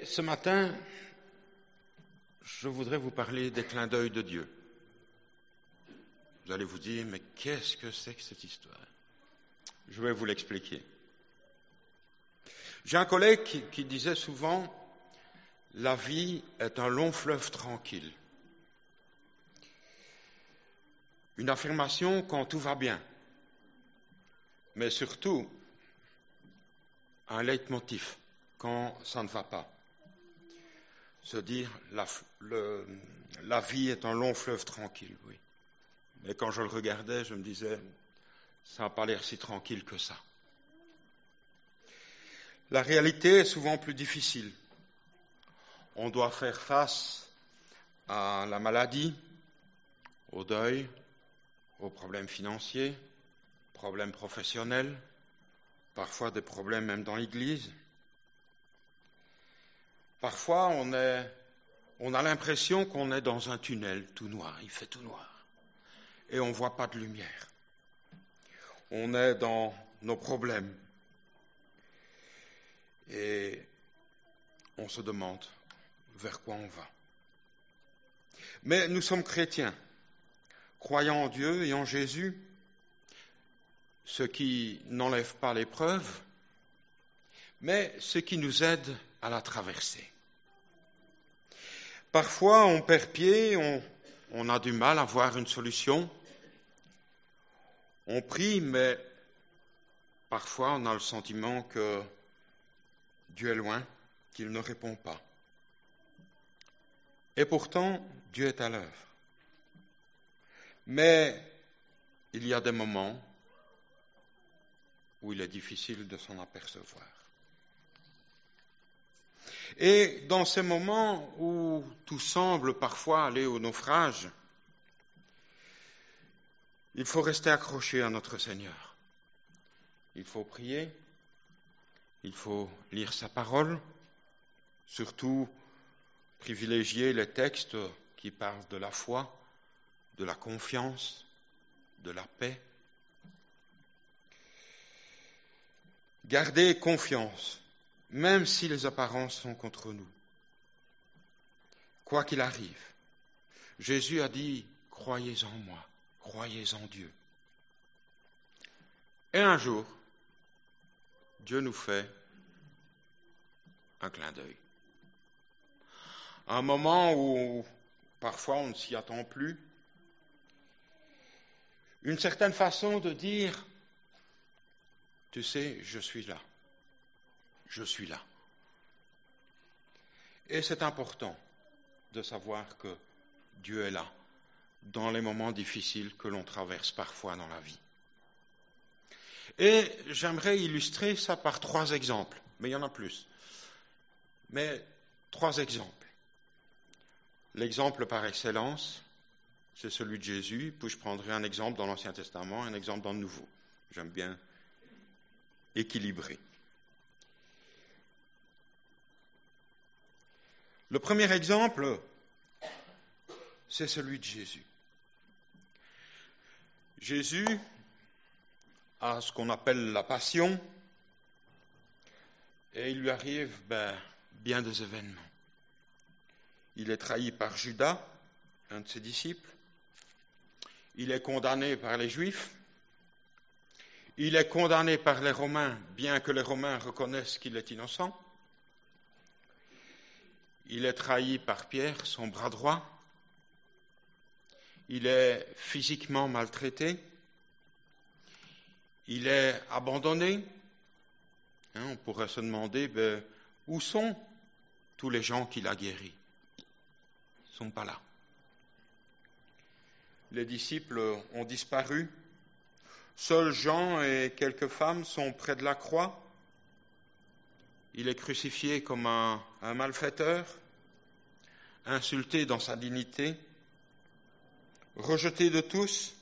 Et ce matin, je voudrais vous parler des clins d'œil de Dieu. Vous allez vous dire, mais qu'est-ce que c'est que cette histoire? Je vais vous l'expliquer. J'ai un collègue qui disait souvent, la vie est un long fleuve tranquille. Une affirmation quand tout va bien, mais surtout un leitmotiv quand ça ne va pas. Se dire, la vie est un long fleuve tranquille, oui. Mais quand je le regardais, je me disais, ça n'a pas l'air si tranquille que ça. La réalité est souvent plus difficile. On doit faire face à la maladie, au deuil, aux problèmes financiers, problèmes professionnels, parfois des problèmes même dans l'Église. Parfois, on a l'impression qu'on est dans un tunnel tout noir, il fait tout noir, et on ne voit pas de lumière. On est dans nos problèmes, et on se demande vers quoi on va. Mais nous sommes chrétiens, croyant en Dieu et en Jésus, ce qui n'enlève pas l'épreuve, mais ce qui nous aide à la traverser. Parfois, on perd pied, on a du mal à voir une solution. On prie, mais parfois, on a le sentiment que Dieu est loin, qu'il ne répond pas. Et pourtant, Dieu est à l'œuvre. Mais il y a des moments où il est difficile de s'en apercevoir. Et dans ces moments où tout semble parfois aller au naufrage, il faut rester accroché à notre Seigneur. Il faut prier, il faut lire sa parole, surtout privilégier les textes qui parlent de la foi, de la confiance, de la paix. Gardez confiance, même si les apparences sont contre nous. Quoi qu'il arrive, Jésus a dit, croyez en moi, croyez en Dieu. Et un jour, Dieu nous fait un clin d'œil. Un moment où parfois on ne s'y attend plus. Une certaine façon de dire, tu sais, je suis là. Je suis là. Et c'est important de savoir que Dieu est là dans les moments difficiles que l'on traverse parfois dans la vie. Et j'aimerais illustrer ça par 3 exemples, mais il y en a plus. Mais 3 exemples. L'exemple par excellence, c'est celui de Jésus, puis je prendrai un exemple dans l'Ancien Testament, un exemple dans le Nouveau. J'aime bien équilibrer. Le premier exemple, c'est celui de Jésus. Jésus a ce qu'on appelle la passion, et il lui arrive bien des événements. Il est trahi par Judas, un de ses disciples. Il est condamné par les Juifs. Il est condamné par les Romains, bien que les Romains reconnaissent qu'il est innocent. Il est trahi par Pierre, son bras droit. Il est physiquement maltraité. Il est abandonné. On pourrait se demander, où sont tous les gens qu'il a guéris? Ils ne sont pas là. Les disciples ont disparu. Seuls Jean et quelques femmes sont près de la croix. Il est crucifié comme un malfaiteur, insulté dans sa dignité, rejeté de tous.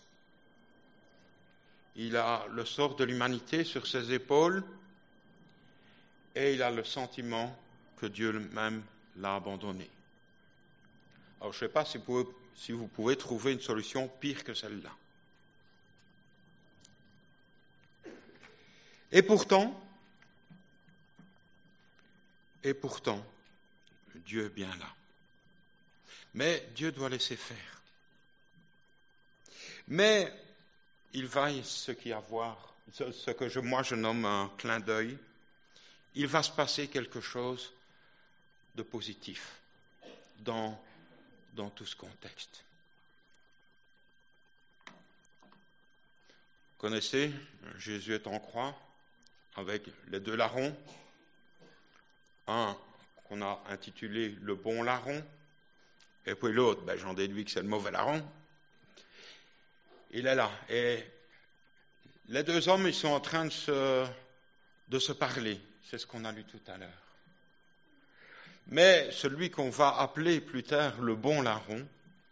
Il a le sort de l'humanité sur ses épaules et il a le sentiment que Dieu même l'a abandonné. Alors, je ne sais pas si vous pouvez trouver une solution pire que celle-là. Et pourtant, Dieu est bien là. Mais Dieu doit laisser faire. Mais il va ce que moi je nomme un clin d'œil. Il va se passer quelque chose de positif dans tout ce contexte. Vous connaissez, Jésus est en croix avec les deux larrons. Un qu'on a intitulé le bon larron, et puis l'autre, j'en déduis que c'est le mauvais larron. Il est là. Et les deux hommes, ils sont en train de se parler. C'est ce qu'on a lu tout à l'heure. Mais celui qu'on va appeler plus tard le bon larron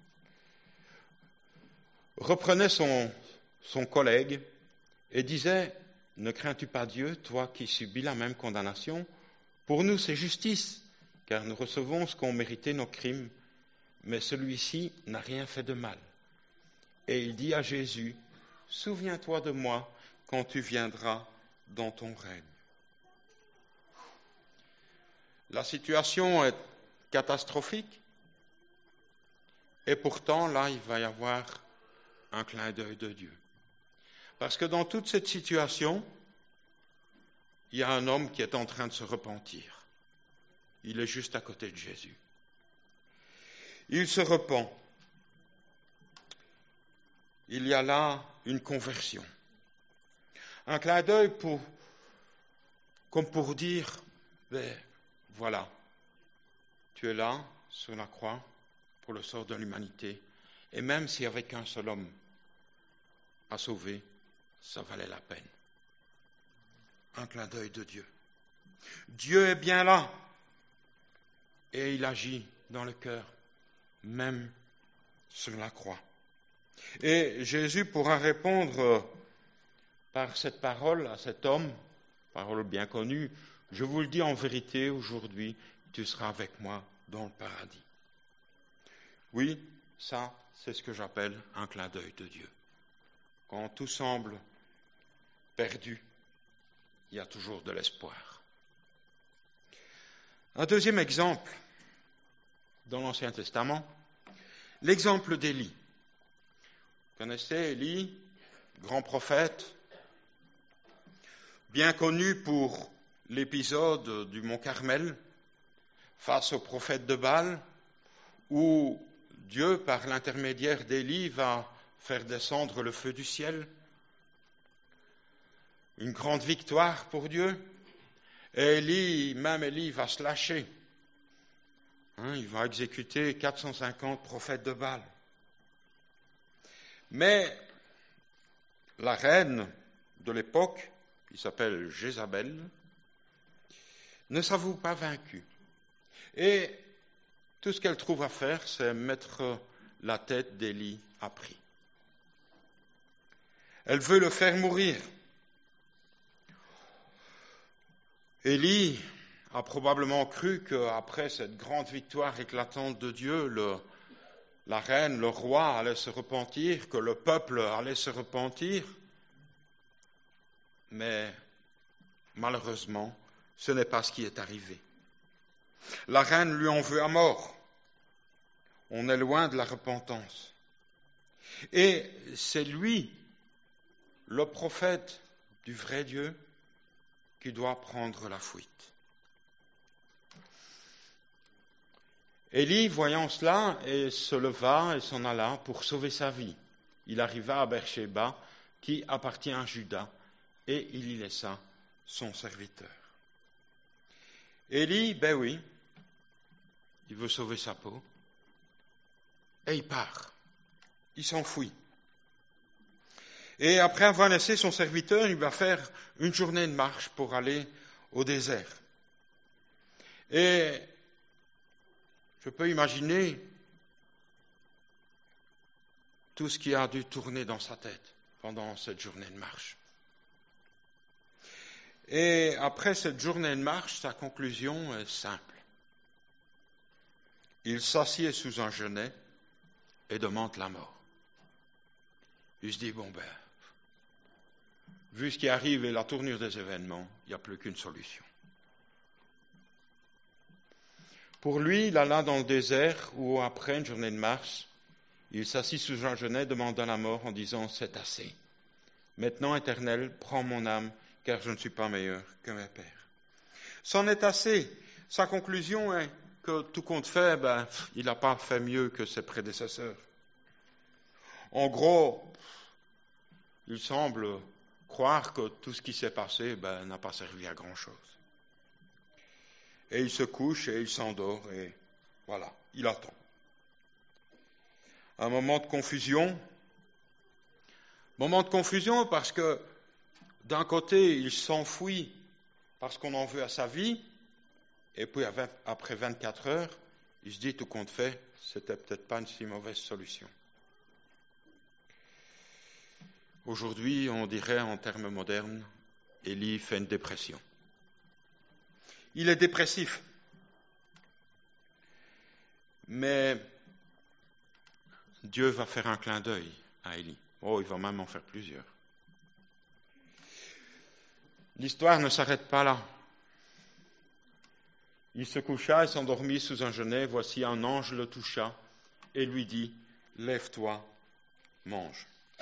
reprenait son collègue et disait « Ne crains-tu pas Dieu, toi qui subis la même condamnation? Pour nous, c'est justice, car nous recevons ce qu'ont mérité nos crimes, mais celui-ci n'a rien fait de mal. » Et il dit à Jésus « Souviens-toi de moi quand tu viendras dans ton règne. » La situation est catastrophique, et pourtant, là, il va y avoir un clin d'œil de Dieu. Parce que dans toute cette situation, il y a un homme qui est en train de se repentir. Il est juste à côté de Jésus. Il se repent. Il y a là une conversion. Un clin d'œil comme pour dire, voilà, tu es là, sur la croix, pour le sort de l'humanité. Et même s'il n'y avait qu'un seul homme à sauver, ça valait la peine. Un clin d'œil de Dieu. Dieu est bien là. Et il agit dans le cœur, même sur la croix. Et Jésus pourra répondre par cette parole à cet homme, parole bien connue, « Je vous le dis en vérité, aujourd'hui, tu seras avec moi dans le paradis. » Oui, ça, c'est ce que j'appelle un clin d'œil de Dieu. Quand tout semble perdu, il y a toujours de l'espoir. Un deuxième exemple dans l'Ancien Testament, l'exemple d'Élie. Vous connaissez Élie, grand prophète, bien connu pour l'épisode du mont Carmel face au prophète de Baal, où Dieu, par l'intermédiaire d'Élie, va faire descendre le feu du ciel. Une grande victoire pour Dieu. Et Élie va se lâcher. Il va exécuter 450 prophètes de Baal. Mais la reine de l'époque, qui s'appelle Jézabel, ne s'avoue pas vaincue. Et tout ce qu'elle trouve à faire, c'est mettre la tête d'Élie à prix. Elle veut le faire mourir. Élie a probablement cru qu'après cette grande victoire éclatante de Dieu, la reine, le roi allait se repentir, que le peuple allait se repentir. Mais malheureusement, ce n'est pas ce qui est arrivé. La reine lui en veut à mort. On est loin de la repentance. Et c'est lui, le prophète du vrai Dieu, qui doit prendre la fuite. Élie, voyant cela, se leva et s'en alla pour sauver sa vie. Il arriva à Beersheba, qui appartient à Juda, et il y laissa son serviteur. Élie, oui, il veut sauver sa peau, et il part, il s'enfuit. Et après avoir laissé son serviteur, il va faire une journée de marche pour aller au désert. Et je peux imaginer tout ce qui a dû tourner dans sa tête pendant cette journée de marche. Et après cette journée de marche, sa conclusion est simple. Il s'assied sous un genêt et demande la mort. Il se dit, vu ce qui arrive et la tournure des événements, il n'y a plus qu'une solution. Pour lui, il alla dans le désert où, après une journée de marche, il s'assit sous un genêt, demanda la mort en disant « C'est assez. Maintenant, Éternel, prends mon âme, car je ne suis pas meilleur que mes pères. » C'en est assez. Sa conclusion est que tout compte fait, il n'a pas fait mieux que ses prédécesseurs. En gros, il semble croire que tout ce qui s'est passé n'a pas servi à grand-chose. Et il se couche et il s'endort et voilà, il attend. Un moment de confusion parce que d'un côté, il s'enfuit parce qu'on en veut à sa vie, et puis après 24 heures, il se dit tout compte fait, c'était peut-être pas une si mauvaise solution. Aujourd'hui, on dirait en termes modernes, Élie fait une dépression. Il est dépressif. Mais Dieu va faire un clin d'œil à Élie. Oh, il va même en faire plusieurs. L'histoire ne s'arrête pas là. Il se coucha et s'endormit sous un genêt. Voici un ange le toucha et lui dit « Lève-toi, mange ».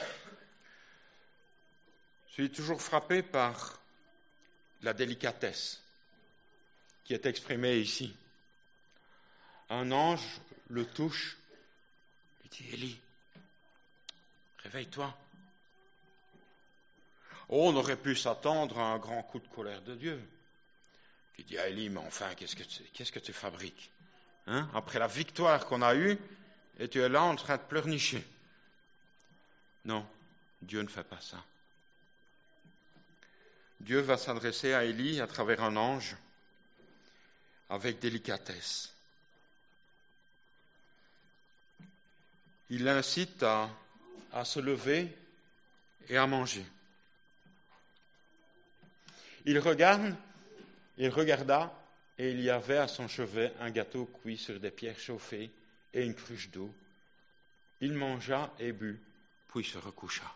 Je suis toujours frappé par la délicatesse qui est exprimée ici. Un ange le touche, lui dit « Élie, réveille-toi ». Oh, on aurait pu s'attendre à un grand coup de colère de Dieu. Qui dit à Élie, mais enfin, qu'est-ce que tu fabriques hein? Après la victoire qu'on a eue, et tu es là en train de pleurnicher. Non, Dieu ne fait pas ça. Dieu va s'adresser à Élie à travers un ange avec délicatesse. Il l'incite à se lever et à manger. Il regarda et il y avait à son chevet un gâteau cuit sur des pierres chauffées et une cruche d'eau. Il mangea et but, puis se recoucha.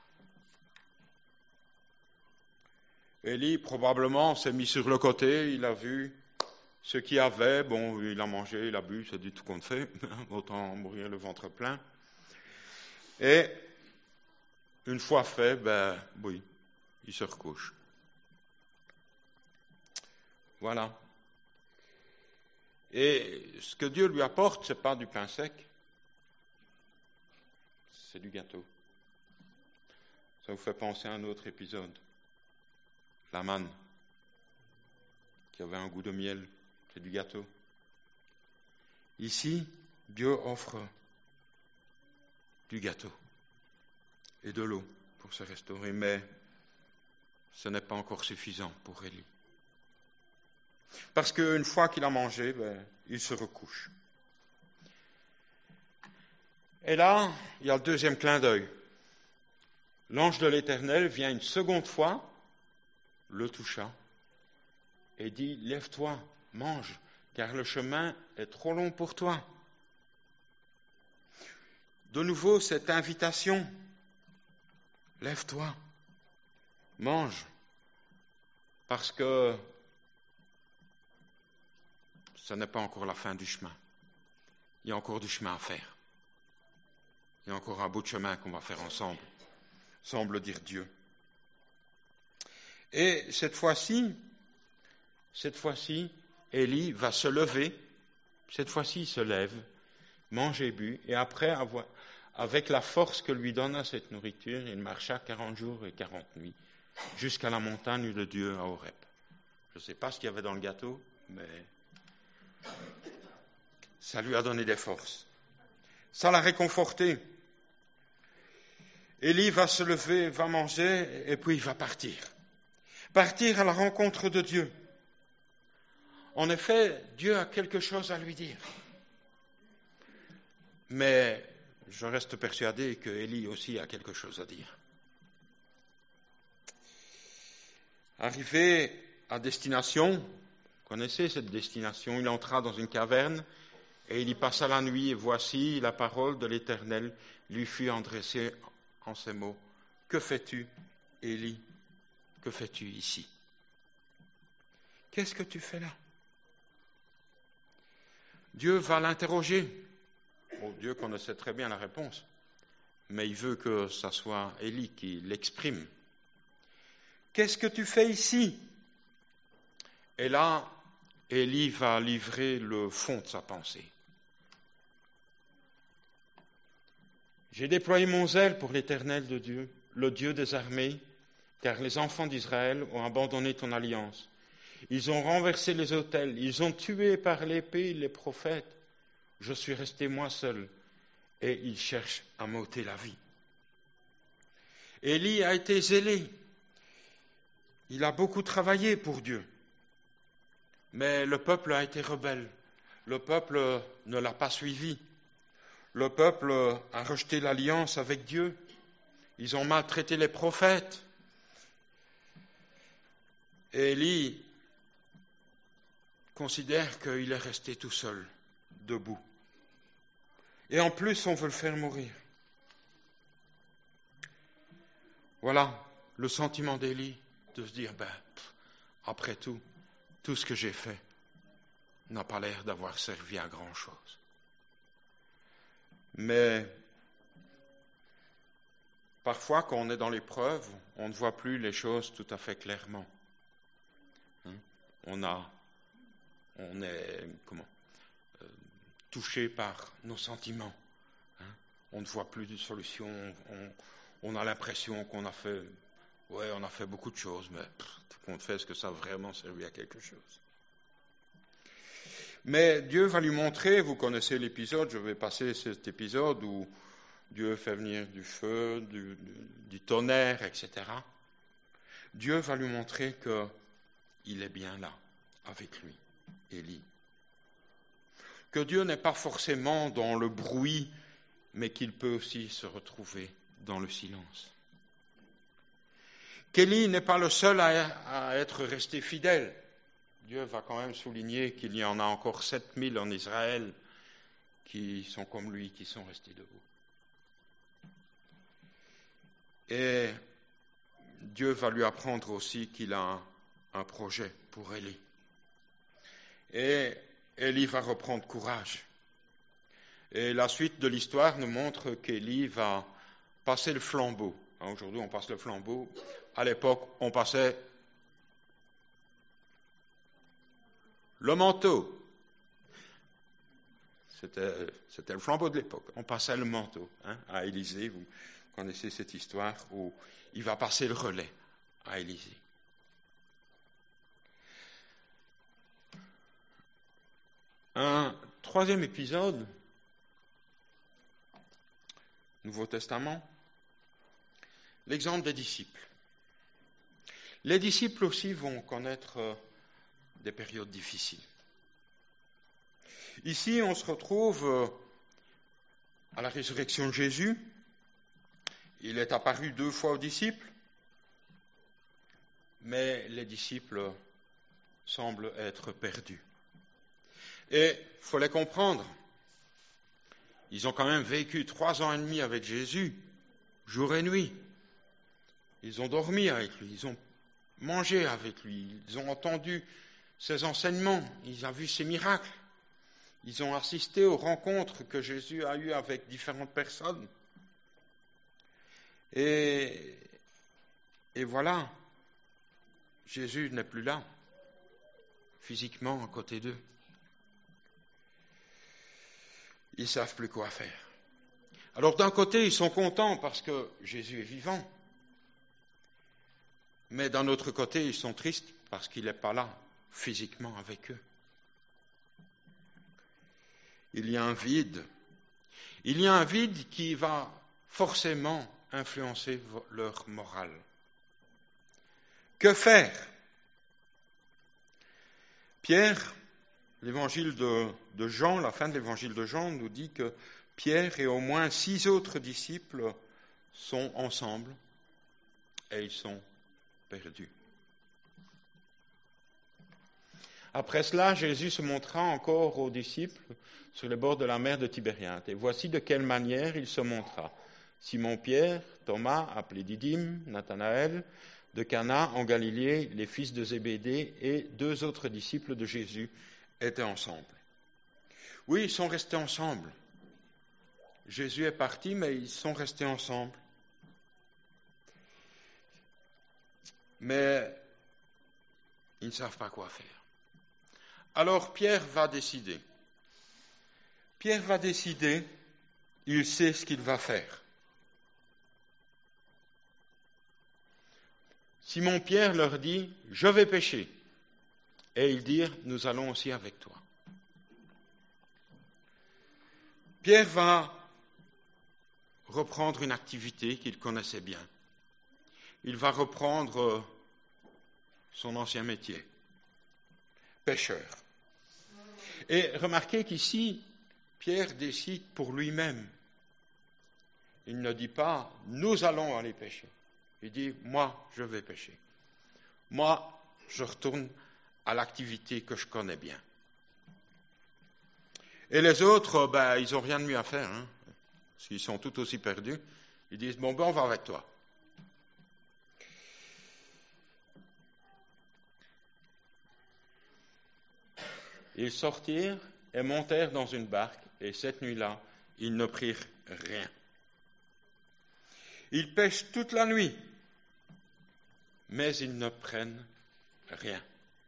Élie probablement s'est mis sur le côté, il a vu ce qu'il y avait, bon, il a mangé, il a bu, c'est du tout compte fait, autant mourir le ventre plein. Et une fois fait, oui, il se recouche. Voilà. Et ce que Dieu lui apporte, ce n'est pas du pain sec, c'est du gâteau. Ça vous fait penser à un autre épisode. La manne, qui avait un goût de miel, c'est du gâteau. Ici, Dieu offre du gâteau et de l'eau pour se restaurer, mais ce n'est pas encore suffisant pour Élie. Parce qu'une fois qu'il a mangé, il se recouche. Et là, il y a le deuxième clin d'œil. L'ange de l'Éternel vient une seconde fois, le toucha, et dit, lève-toi, mange, car le chemin est trop long pour toi. De nouveau, cette invitation, lève-toi, mange, parce que ce n'est pas encore la fin du chemin. Il y a encore du chemin à faire. Il y a encore un bout de chemin qu'on va faire ensemble, semble dire Dieu. Et cette fois-ci, Élie va se lever, cette fois-ci il se lève, mange et bu, et après, avec la force que lui donna cette nourriture, il marcha 40 jours et 40 nuits, jusqu'à la montagne de Dieu à Horeb. Je ne sais pas ce qu'il y avait dans le gâteau, mais ça lui a donné des forces. Ça l'a réconforté. Élie va se lever, va manger, et puis il va partir. Partir à la rencontre de Dieu. En effet, Dieu a quelque chose à lui dire. Mais je reste persuadé que Élie aussi a quelque chose à dire. Arrivé à destination, vous connaissez cette destination, il entra dans une caverne et il y passa la nuit, et voici la parole de l'Éternel lui fut adressée en ces mots. Que fais-tu, Élie? Que fais-tu ici? Qu'est-ce que tu fais là? Dieu va l'interroger. Bon, Dieu connaissait très bien la réponse, mais il veut que ce soit Élie qui l'exprime. « Qu'est-ce que tu fais ici ?» Et là, Élie va livrer le fond de sa pensée. « J'ai déployé mon zèle pour l'Éternel de Dieu, le Dieu des armées, car les enfants d'Israël ont abandonné ton alliance. Ils ont renversé les autels, ils ont tué par l'épée les prophètes. Je suis resté moi seul, et ils cherchent à m'ôter la vie. » Élie a été zélé. Il a beaucoup travaillé pour Dieu. Mais le peuple a été rebelle. Le peuple ne l'a pas suivi. Le peuple a rejeté l'alliance avec Dieu. Ils ont maltraité les prophètes. Et Élie considère qu'il est resté tout seul, debout. Et en plus, on veut le faire mourir. Voilà le sentiment d'Élie, de se dire, après tout ce que j'ai fait n'a pas l'air d'avoir servi à grand-chose. Mais parfois, quand on est dans l'épreuve, on ne voit plus les choses tout à fait clairement. On est touché par nos sentiments. On ne voit plus de solution. On a l'impression qu'on a fait, on a fait beaucoup de choses, mais tout compte fait, est-ce que ça a vraiment servi à quelque chose? Mais Dieu va lui montrer, vous connaissez l'épisode, je vais passer cet épisode où Dieu fait venir du feu, du tonnerre, etc. Dieu va lui montrer qu'il est bien là, avec lui, Élie. Que Dieu n'est pas forcément dans le bruit, mais qu'il peut aussi se retrouver dans le silence. Qu'Élie n'est pas le seul à être resté fidèle. Dieu va quand même souligner qu'il y en a encore 7000 en Israël qui sont comme lui, qui sont restés debout. Et Dieu va lui apprendre aussi qu'il a un projet pour Élie. Et Élie va reprendre courage. Et la suite de l'histoire nous montre qu'Élie va passer le flambeau. Aujourd'hui, on passe le flambeau. À l'époque, on passait le manteau. C'était le flambeau de l'époque. On passait le manteau à Élisée. Vous connaissez cette histoire où il va passer le relais à Élisée. Un troisième épisode, Nouveau Testament, l'exemple des disciples. Les disciples aussi vont connaître des périodes difficiles. Ici, on se retrouve à la résurrection de Jésus. Il est apparu 2 fois aux disciples, mais les disciples semblent être perdus. Et il faut les comprendre. Ils ont quand même vécu 3 ans et demi avec Jésus, jour et nuit. Ils ont dormi avec lui, ils ont mangé avec lui, ils ont entendu ses enseignements, ils ont vu ses miracles. Ils ont assisté aux rencontres que Jésus a eues avec différentes personnes. Et voilà, Jésus n'est plus là, physiquement à côté d'eux. Ils ne savent plus quoi faire. Alors d'un côté, ils sont contents parce que Jésus est vivant. Mais d'un autre côté, ils sont tristes parce qu'il n'est pas là, physiquement avec eux. Il y a un vide. Il y a un vide qui va forcément influencer leur morale. Que faire? Pierre, l'évangile de Jean, la fin de l'évangile de Jean nous dit que Pierre et au moins 6 autres disciples sont ensemble et ils sont perdus. Après cela, Jésus se montra encore aux disciples sur les bords de la mer de Tibériade. Et voici de quelle manière il se montra. Simon-Pierre, Thomas, appelé Didyme, Nathanaël, de Cana en Galilée, les fils de Zébédée et 2 autres disciples de Jésus étaient ensemble. Oui, ils sont restés ensemble. Jésus est parti, mais ils sont restés ensemble. Mais ils ne savent pas quoi faire. Alors Pierre va décider. Pierre va décider, il sait ce qu'il va faire. Simon-Pierre leur dit, je vais pêcher. Et ils dirent, nous allons aussi avec toi. Pierre va reprendre une activité qu'il connaissait bien. Il va reprendre son ancien métier, pêcheur. Et remarquez qu'ici, Pierre décide pour lui-même. Il ne dit pas, nous allons aller pêcher. Il dit, moi, je vais pêcher. Moi, je retourne à l'activité que je connais bien. Et les autres, ils n'ont rien de mieux à faire, hein, parce qu'ils sont tout aussi perdus. Ils disent, bon, on va avec toi. Ils sortirent et montèrent dans une barque, et cette nuit-là, ils ne prirent rien. Ils pêchent toute la nuit, mais ils ne prennent rien.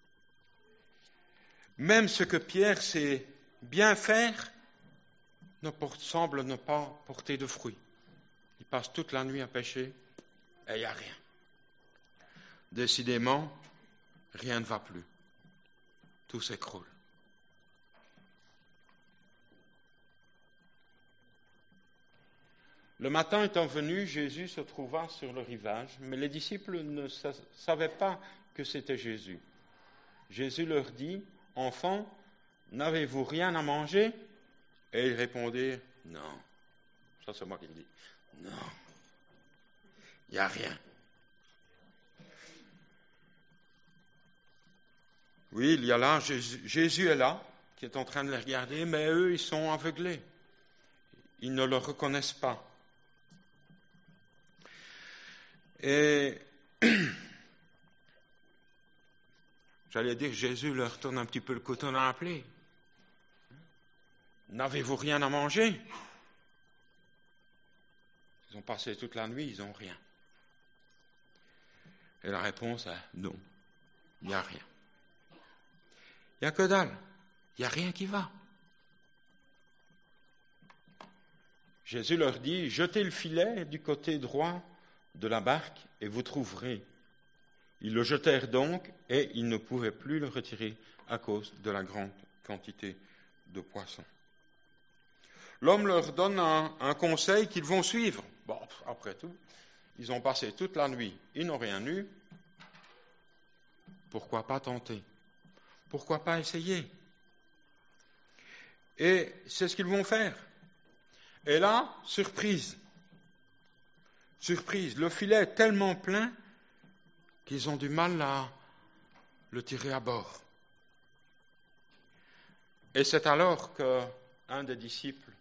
Même ce que Pierre sait bien faire semble ne pas porter de fruits. Il passe toute la nuit à pêcher et il n'y a rien. Décidément, rien ne va plus. Tout s'écroule. Le matin étant venu, Jésus se trouva sur le rivage, mais les disciples ne savaient pas que c'était Jésus. Jésus leur dit, « Enfants, n'avez-vous rien à manger ?» Et ils répondirent, « Non. » Ça, c'est moi qui le dis. « Non, il n'y a rien. » Oui, il y a là, Jésus est là, qui est en train de les regarder, mais eux, ils sont aveuglés. Ils ne le reconnaissent pas. Et j'allais dire, Jésus leur tourne un petit peu le coton à la plaie. N'avez-vous rien à manger? Ils ont passé toute la nuit, ils n'ont rien. Et la réponse est non, il n'y a rien. Il n'y a que dalle, il n'y a rien qui va. Jésus leur dit, jetez le filet du côté droit de la barque et vous trouverez. Ils le jetèrent donc et ils ne pouvaient plus le retirer à cause de la grande quantité de poissons. L'homme leur donne un conseil qu'ils vont suivre. Bon, après tout, ils ont passé toute la nuit, ils n'ont rien eu. Pourquoi pas tenter? Pourquoi pas essayer? Et c'est ce qu'ils vont faire. Et là, surprise, le filet est tellement plein qu'ils ont du mal à le tirer à bord. Et c'est alors qu'un des disciples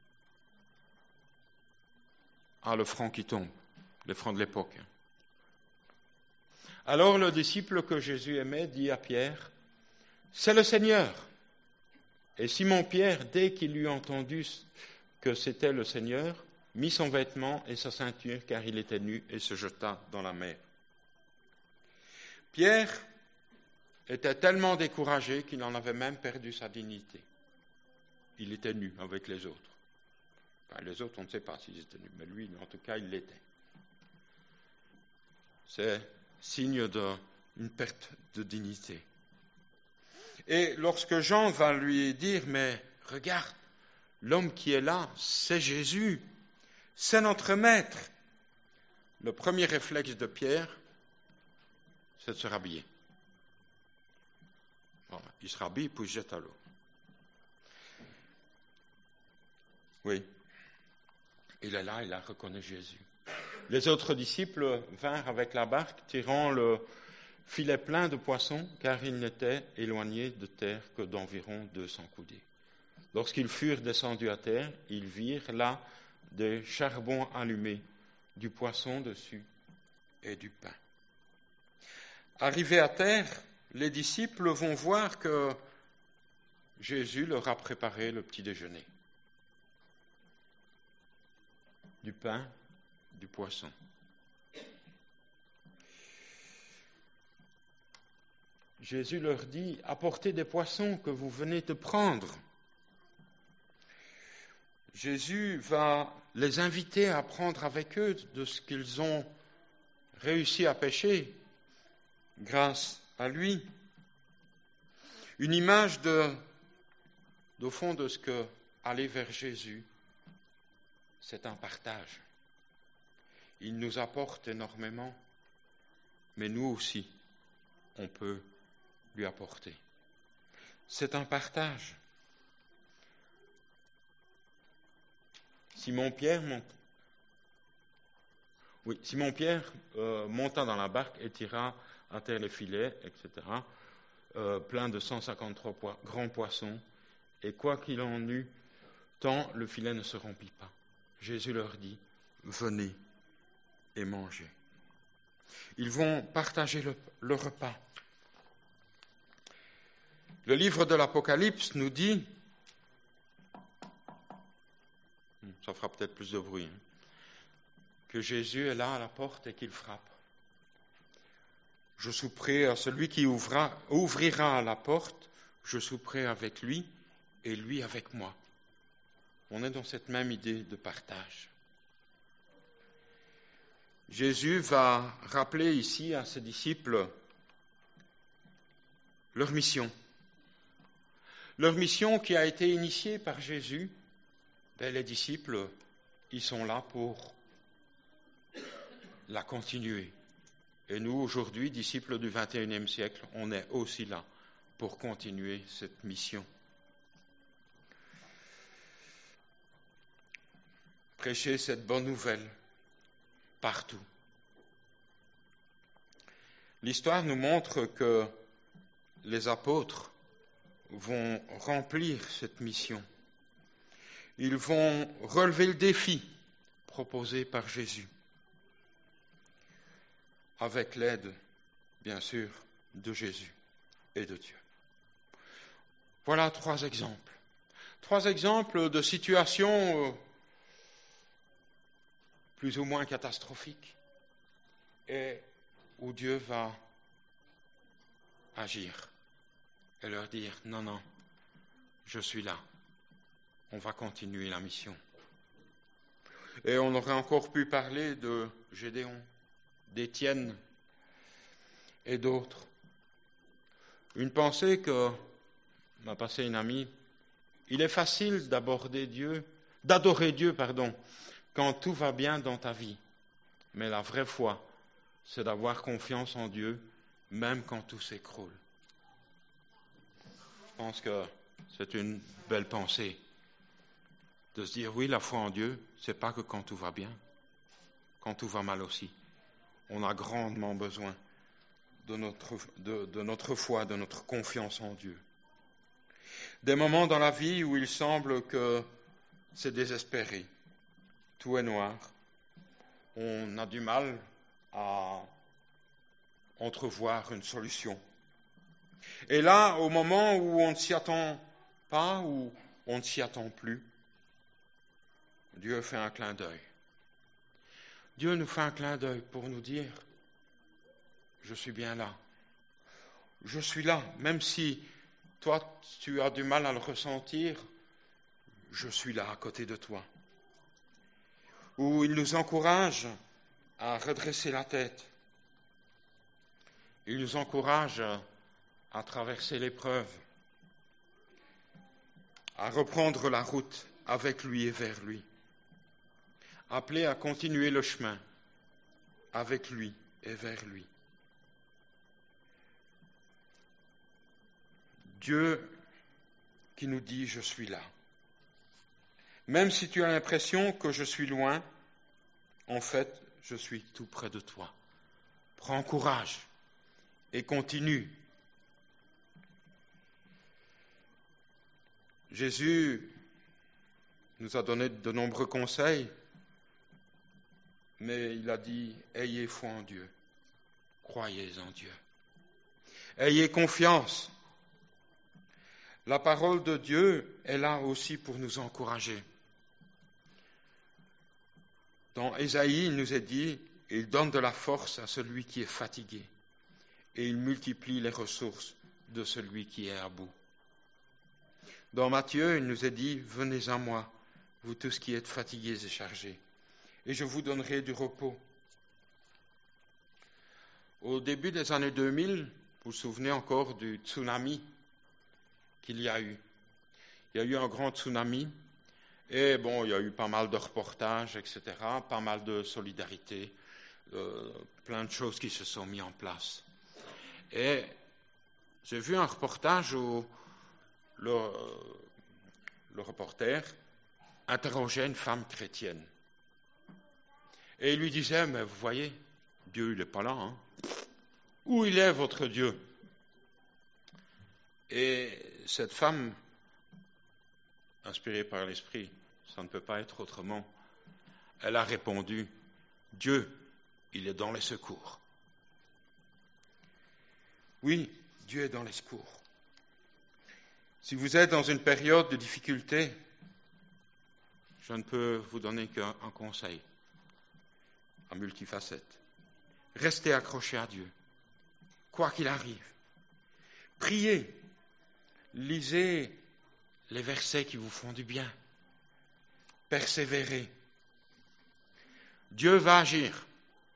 a le franc qui tombe, les francs de l'époque. Alors le disciple que Jésus aimait dit à Pierre, « C'est le Seigneur !» Et Simon-Pierre, dès qu'il eut entendu que c'était le Seigneur, mit son vêtement et sa ceinture, car il était nu, et se jeta dans la mer. Pierre était tellement découragé qu'il en avait même perdu sa dignité. Il était nu avec les autres. Enfin, les autres, on ne sait pas s'ils étaient nus, mais lui, en tout cas, il l'était. C'est signe d'une perte de dignité. Et lorsque Jean va lui dire, mais regarde, l'homme qui est là, c'est Jésus, c'est notre maître. Le premier réflexe de Pierre, c'est de se rhabiller. Bon, il se rhabille, puis il se jette à l'eau. Oui, il est là, il a reconnu Jésus. Les autres disciples vinrent avec la barque, tirant le filet plein de poissons, car ils n'étaient éloignés de terre que d'environ 200 coudées. Lorsqu'ils furent descendus à terre, ils virent là des charbons allumés, du poisson dessus et du pain. Arrivés à terre, les disciples vont voir que Jésus leur a préparé le petit déjeuner. Du pain, du poisson. Jésus leur dit, apportez des poissons que vous venez de prendre. Jésus va les inviter à prendre avec eux de ce qu'ils ont réussi à pêcher grâce à lui. Une image au fond de ce que aller vers Jésus, c'est un partage. Il nous apporte énormément, mais nous aussi, on peut lui apporter. C'est un partage. Simon-Pierre monta dans la barque et tira à terre les filets, etc., plein de 153 grands poissons, et quoi qu'il en eût, tant le filet ne se remplit pas. Jésus leur dit, venez et mangez. Ils vont partager le repas. Le livre de l'Apocalypse nous dit, ça fera peut-être plus de bruit, que Jésus est là à la porte et qu'il frappe. Je souperai à celui qui ouvrira la porte, je souperai avec lui et lui avec moi. On est dans cette même idée de partage. Jésus va rappeler ici à ses disciples leur mission. Leur mission qui a été initiée par Jésus, les disciples, ils sont là pour la continuer. Et nous, aujourd'hui, disciples du XXIe siècle, on est aussi là pour continuer cette mission. Prêcher cette bonne nouvelle partout. L'histoire nous montre que les apôtres vont remplir cette mission. Ils vont relever le défi proposé par Jésus, avec l'aide, bien sûr, de Jésus et de Dieu. Voilà 3 exemples. 3 exemples de situations plus ou moins catastrophiques et où Dieu va agir et leur dire, non, je suis là. On va continuer la mission. Et on aurait encore pu parler de Gédéon, d'Étienne et d'autres. Une pensée que m'a passée une amie, il est facile d'adorer Dieu, quand tout va bien dans ta vie. Mais la vraie foi, c'est d'avoir confiance en Dieu, même quand tout s'écroule. Je pense que c'est une belle pensée de se dire, oui, la foi en Dieu, c'est pas que quand tout va bien, quand tout va mal aussi. On a grandement besoin de notre foi, de notre confiance en Dieu. Des moments dans la vie où il semble que c'est désespéré, tout est noir, on a du mal à entrevoir une solution. Et là, au moment où on ne s'y attend pas, ou on ne s'y attend plus, Dieu fait un clin d'œil. Dieu nous fait un clin d'œil pour nous dire, je suis bien là. Je suis là, même si toi, tu as du mal à le ressentir, je suis là à côté de toi. Où il nous encourage à redresser la tête. Il nous encourage à traverser l'épreuve, à reprendre la route avec lui et vers lui. Appelé à continuer le chemin avec lui et vers lui. Dieu qui nous dit « je suis là ». Même si tu as l'impression que je suis loin, en fait, je suis tout près de toi. Prends courage et continue. Jésus nous a donné de nombreux conseils, mais il a dit « ayez foi en Dieu, croyez en Dieu, ayez confiance ». La parole de Dieu est là aussi pour nous encourager. Dans Ésaïe, il nous est dit, il donne de la force à celui qui est fatigué et il multiplie les ressources de celui qui est à bout. Dans Matthieu, il nous est dit, venez à moi, vous tous qui êtes fatigués et chargés, et je vous donnerai du repos. Au début des années 2000, vous vous souvenez encore du tsunami qu'il y a eu. Il y a eu un grand tsunami, et bon, il y a eu pas mal de reportages, etc., pas mal de solidarité, plein de choses qui se sont mises en place. Et j'ai vu un reportage où le reporter interrogeait une femme chrétienne. Et il lui disait, mais vous voyez, Dieu, il n'est pas là. Hein. Où il est, votre Dieu? Et cette femme, inspirée par l'Esprit, ça ne peut pas être autrement, elle a répondu, Dieu, il est dans les secours. Oui, Dieu est dans les secours. Si vous êtes dans une période de difficulté, je ne peux vous donner qu'un conseil, à multifacette. Restez accrochés à Dieu, quoi qu'il arrive. Priez, lisez les versets qui vous font du bien. Persévérez. Dieu va agir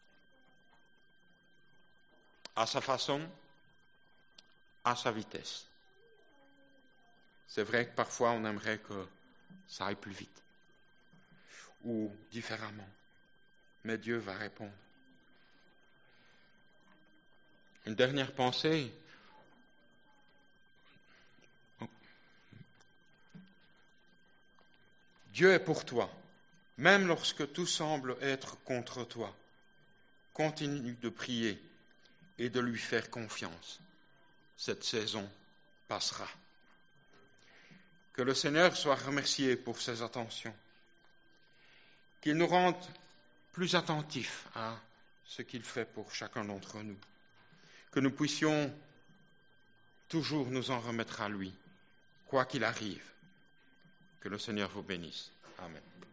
à sa façon, à sa vitesse. C'est vrai que parfois on aimerait que ça aille plus vite ou différemment, mais Dieu va répondre. Une dernière pensée. Dieu est pour toi, même lorsque tout semble être contre toi. Continue de prier et de lui faire confiance. Cette saison passera. Que le Seigneur soit remercié pour ses attentions. Qu'il nous rende plus attentifs à ce qu'il fait pour chacun d'entre nous. Que nous puissions toujours nous en remettre à lui, quoi qu'il arrive. Que le Seigneur vous bénisse. Amen.